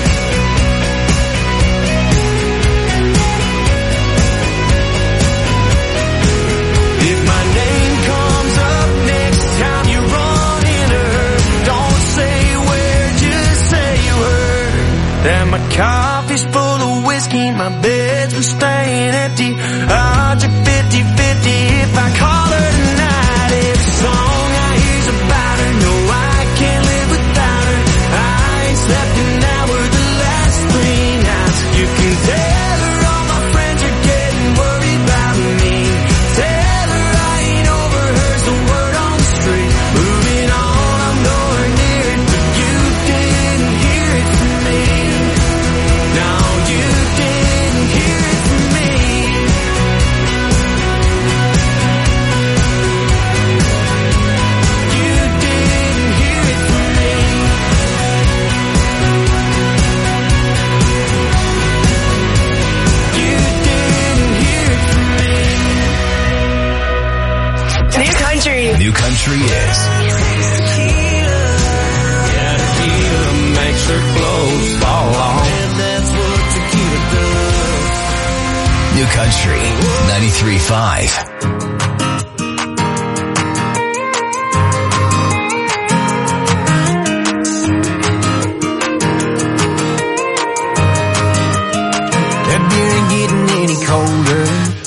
If my name comes up next time you run into her, don't say where, just say you heard that my coffee's full of whiskey, my bed's been staying empty. I'll just fifty fifty if I call her tonight. Every song I hear's about her, no I can't live without her. I ain't slept an hour the last three nights. You can tell her all my friends are getting worried about me. Tell her I ain't overheard the word on the street. Moving on, I'm nowhere near it, but you didn't hear it from me. Country ninety-three point five. That beer ain't getting any colder,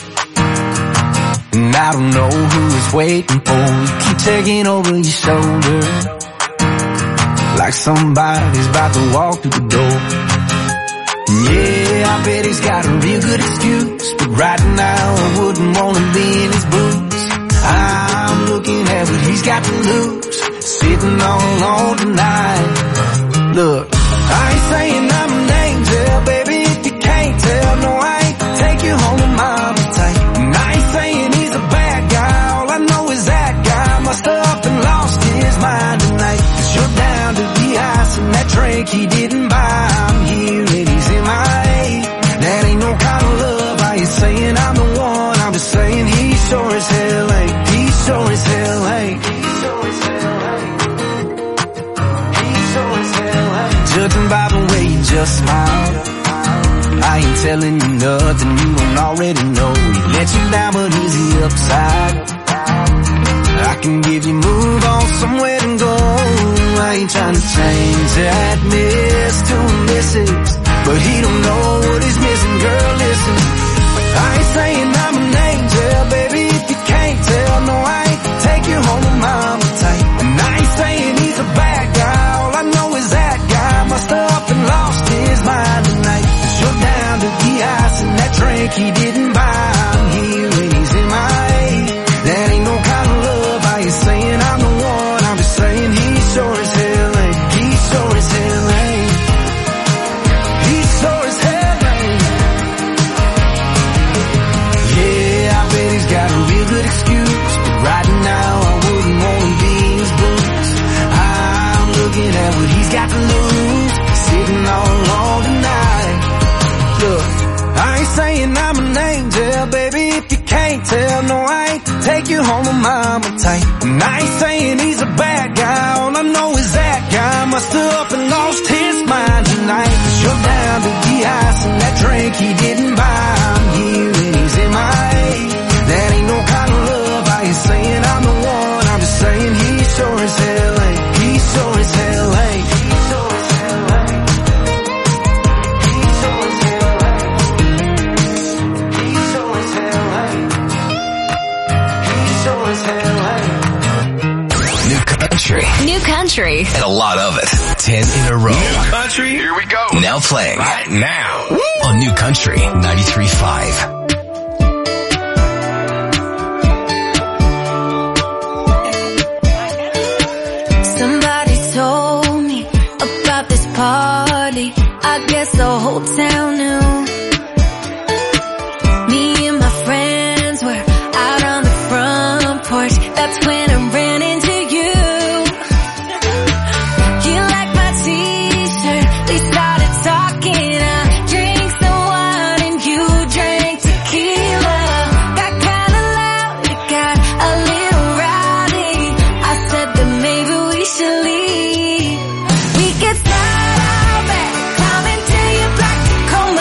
and I don't know who it's waiting for. You keep taking over your shoulder, like somebody's about to walk through the door. Yeah, I bet he's got a real good excuse, but right now I wouldn't want to be in his boots. I'm looking at what he's got to lose, sitting all alone tonight. Look, I ain't saying I'm an angel, baby, if you can't tell. No, I ain't take you home to mama tight. And I ain't saying he's a bad guy, all I know is that guy must have up and lost his mind tonight. Cause you're down to the ice and that drink he didn't buy. I'm here and he's in my way. That ain't no kind of love. I ain't saying I'm the one, I'm just saying he sure as hell ain't. He sure as hell ain't. He sure as hell ain't. He sure as hell ain't. Judging by the way you just smile, I ain't telling you nothing you don't already know. He let you down, but is he upside? I can give you move on somewhere to go. I ain't trying to change that miss to a missus, but he don't know what he's missing. Girl, listen, I ain't saying I'm an angel, baby, if you can't tell. No, I ain't take you home to mama tight. And I ain't saying he's a bad guy, all I know is that guy must have up and lost his mind tonight. Cause you're down to the ice and that drink he didn't buy. I'm here and he's in my way. That ain't no kind of love. I ain't saying I'm the one, I'm just saying he sure as hell ain't. He sure as hell ain't. He sure as hell ain't. Yeah, I bet he's got a real good excuse, but right now I wouldn't want to be in his boots. I'm looking at what he's got to lose, sitting all alone tonight. Look, I ain't saying I'm an angel, baby, if you can't tell. No, I ain't take you home to mama tight. And I ain't saying he's a bad guy, all I know is that guy must have up and lost his mind tonight. Cause you're down to the ice and that drink he didn't buy. I'm here and he's in my way. That ain't no kind of love. I ain't saying I'm the one, I'm just saying he sure as hell ain't. He sure as hell ain't. He sure as hell ain't. He sure as hell ain't. He sure as hell ain't. He sure as hell ain't. New country. New country. And a lot of it. Ten in a row. New country, here we go. Now playing. Right now. Woo! On New Country ninety-three point five. Somebody told me about this party. I guess the whole town knew. Me and my friends were out on the front porch. That's when I ran into you. You liked my t-shirt. We started talking. I drank some wine and you drank tequila. Got kinda loud, it got a little rowdy. I said that maybe we should leave. We could start out back, climb into your black Tacoma.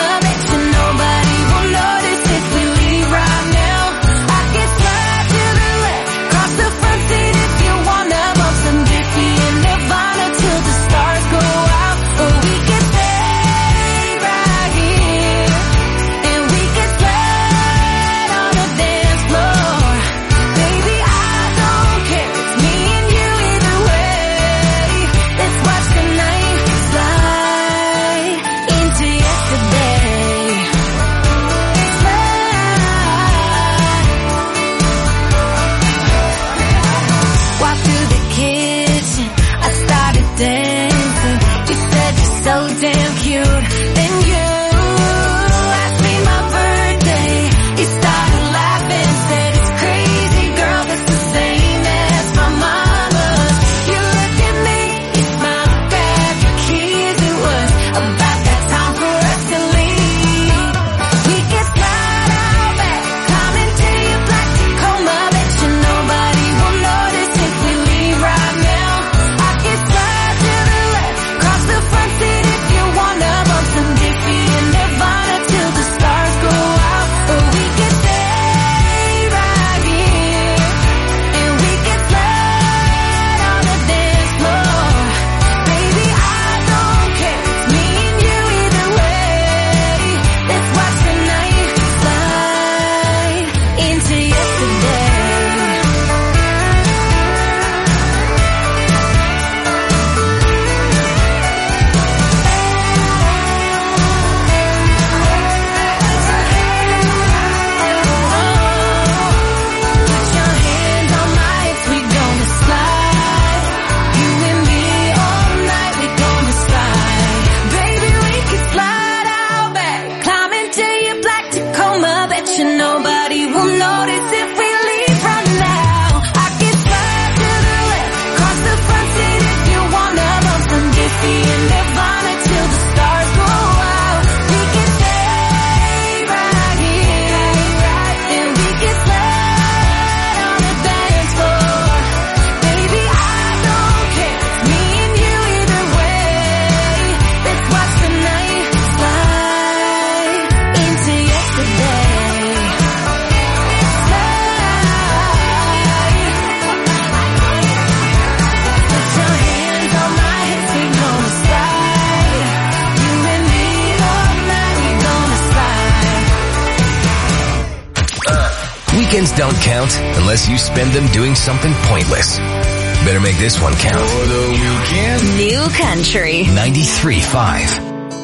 don't count unless you spend them doing something pointless. Better make this one count. For the weekend. New Country ninety-three point five.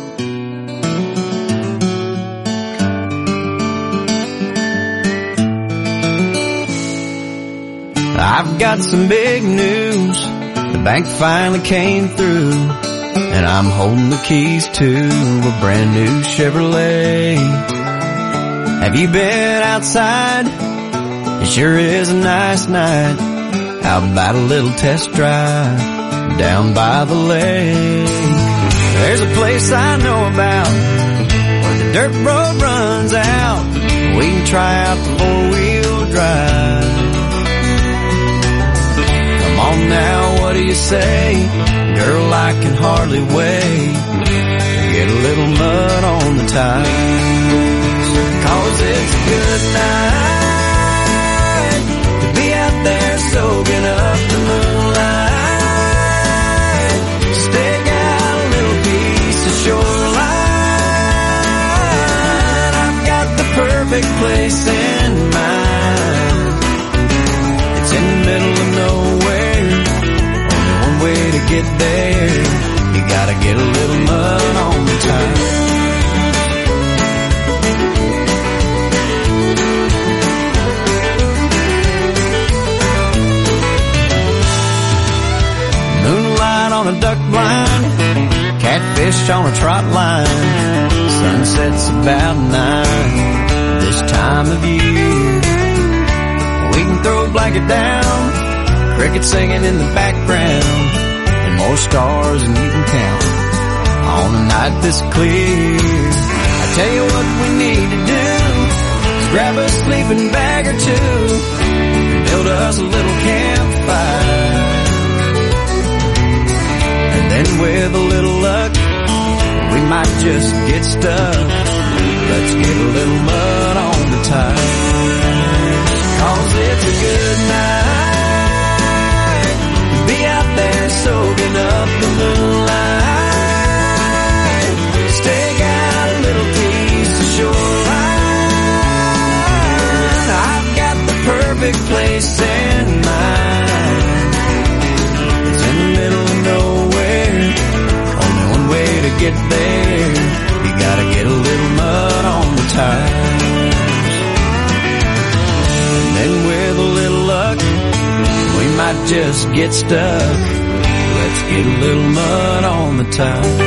I've got some big news. The bank finally came through, and I'm holding the keys to a brand new Chevrolet. Have you been outside? It sure is a nice night. How about a little test drive down by the lake? There's a place I know about where the dirt road runs out. We can try out the four-wheel drive. Come on now, what do you say? Girl, I can hardly wait to get a little mud on the tires. Cause it's a good night to be out there soaking up the moonlight. Stick out a little piece of shoreline. I've got the perfect place in mind. It's in the middle of nowhere. Only one way to get there. You gotta get a little mud on the tires. Moonlight on a duck blind, catfish on a trot line. Sunset's about nine this time of year. We can throw a blanket down, crickets singing in the background, and more stars than you can count on a night this clear. I tell you what we need to do is grab a sleeping bag or two and build us a little campfire. And then with a little luck, we might just get stuck. Let's get a little mud on the tires. Cause it's a good night to be out there soaking up the moonlight. Stick out a little piece of shoreline. I've got the perfect place in mind. It's in the middle of nowhere. Only one way to get there. You gotta get a little mud on the tires. And then with a little luck, we might just get stuck. Let's get a little mud on the tires.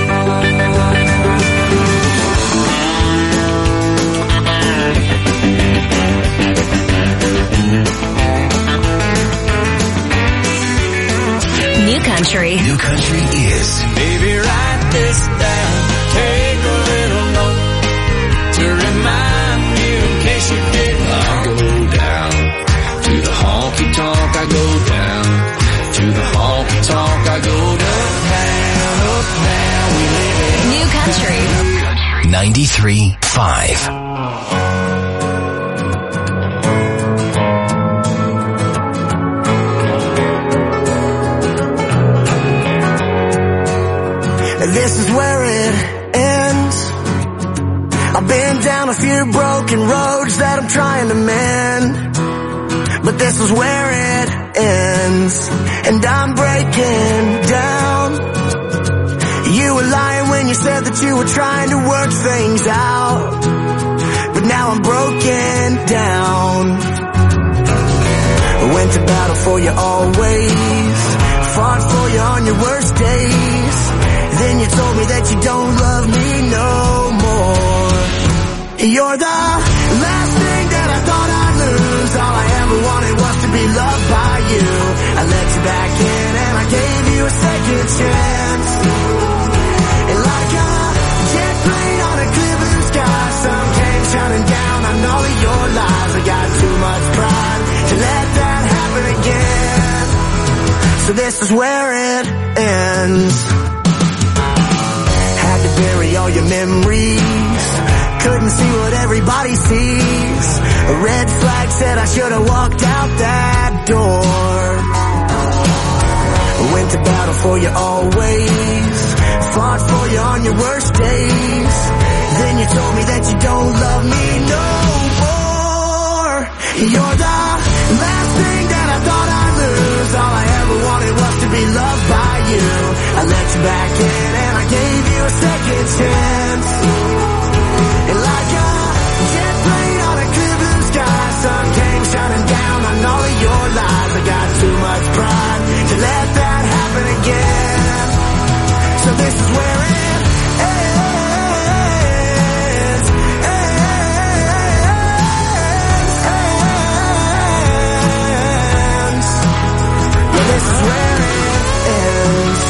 New Country. New Country is. Baby, write this down. Take a little note to remind you in case you didn't. I go down to the honky tonk. I go down to the honky tonk. I go uptown, uptown. We live in New Country. ninety-three point five. This is where it ends. I've been down a few broken roads that I'm trying to mend, but this is where it ends, and I'm breaking down. You were lying when you said that you were trying to work things out, but now I'm broken down. I went to battle for you always, fought for you on your worst days. Then you told me that you don't love me no more. You're the last thing that I thought I'd lose. All I ever wanted was to be loved by you. I let you back in and I gave you a second chance. And like a jet plane on a clear blue sky, sun came shining down on all of your lies. I got too much pride to let that happen again. So this is where it ends. To bury all your memories, couldn't see what everybody sees. A red flag said I should have walked out that door. I went to battle for you always, fought for you on your worst days. Then you told me that you don't love me no more. You're the last thing that I thought I'd lose. All I ever wanted was to be loved by you. I let you back in and I gave you a second chance. And like a jet plane on a clear blue sky, sun came shining down on all of your lies. I got too much pride to let that happen again. So this is where it ends. Ends. Well, this is where it ends.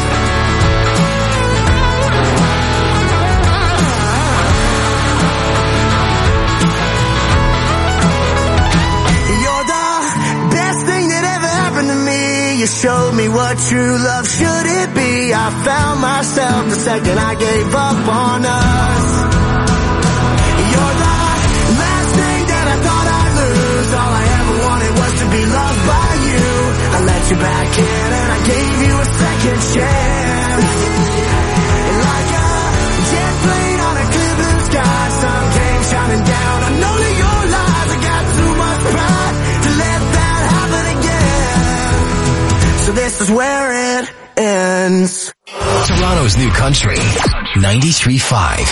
You're the best thing that ever happened to me. You showed me what true love should it be. I found myself the second I gave up on us. You're the last thing that I thought I'd lose. All I ever wanted was to be loved by you. I let you back in and I gave you a second chance. And like a jet plane on a clear blue sky, sun came shining down on all of your lies. I got too much pride to let that happen again. So this is where it ends. Toronto's New Country, ninety-three point five.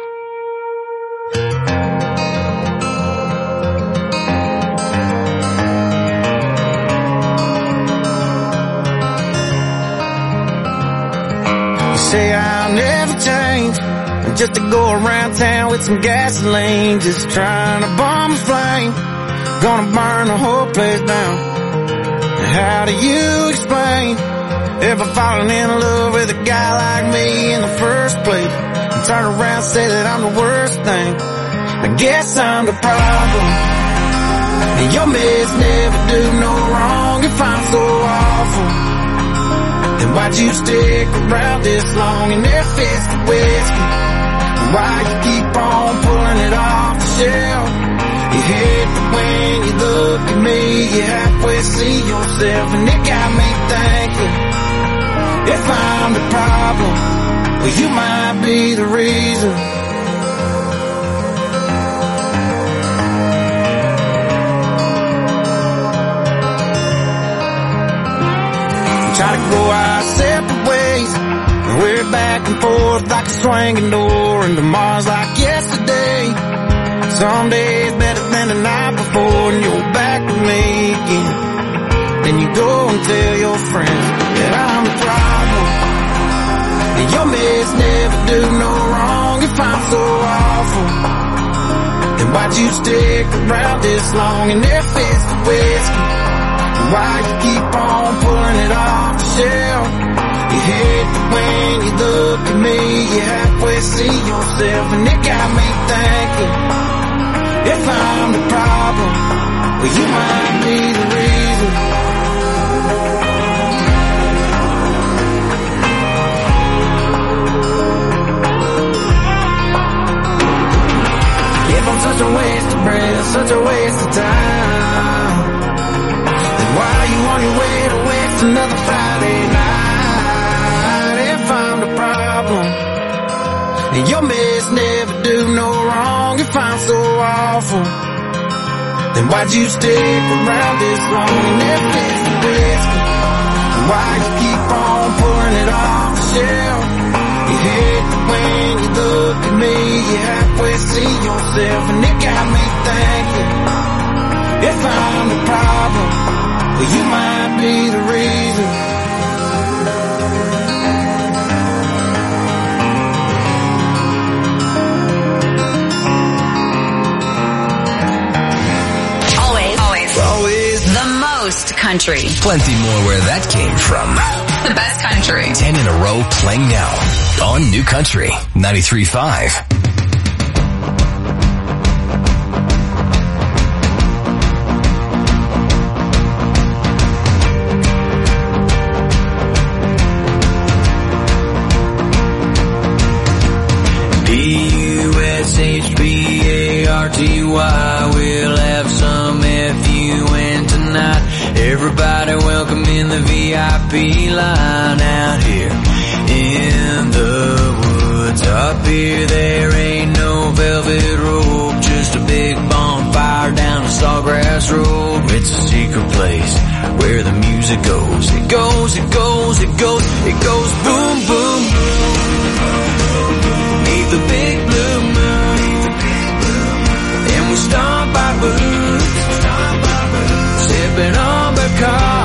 You say I'll never change, just to go around town with some gasoline, just trying to bomb a flame, gonna burn the whole place down. How do you explain ever falling in love with a guy like me in the first place, and turn around and say that I'm the worst thing? I guess I'm the problem, and your mess never do no wrong. If I'm so awful, then why'd you stick around this long in their fist of whiskey? Why you keep on pulling it off the shelf? You hate it when you look at me, you halfway see yourself, and it got me thinking, if I'm the problem, well, you might be the reason. We try to go our separate ways, and we're back and forth like a swinging door, and tomorrow's like yesterday. Some days better than the night before, and you're back with me again. Then you go and tell your friends that I'm the problem, and your mess never do no wrong. If I'm so awful, then why'd you stick around this long in their fist of whiskey? And why you keep on pulling it off the shelf? You hate it when you look at me, you halfway see yourself, and it got me thinking, if I'm the problem, well, you might be the reason. If I'm such a waste of breath, such a waste of time, then why are you on your way to waste another Friday night? If I'm the problem, and your mess never do no wrong. If I'm so awful, then why'd you stick around this long and if it's the whiskey? And why you keep on pulling it off the shelf? You hate it when you look at me, you halfway see yourself, and it got me thinking, if I'm the problem, well, you might be the reason. Country. Plenty more where that came from. The best country. Ten in a row playing now on New Country ninety-three point five. D U S H B A R T Y, we'll have some F U N tonight. Everybody welcome in the V I P line out here in the woods. Up here there ain't no velvet rope, just a big bonfire down a Sawgrass Pass Road, it's a secret place where the music goes. It goes, it goes, it goes, it goes boom, boom. Neath the big blue moon, and we stomp our boots, sipping on Bacardi.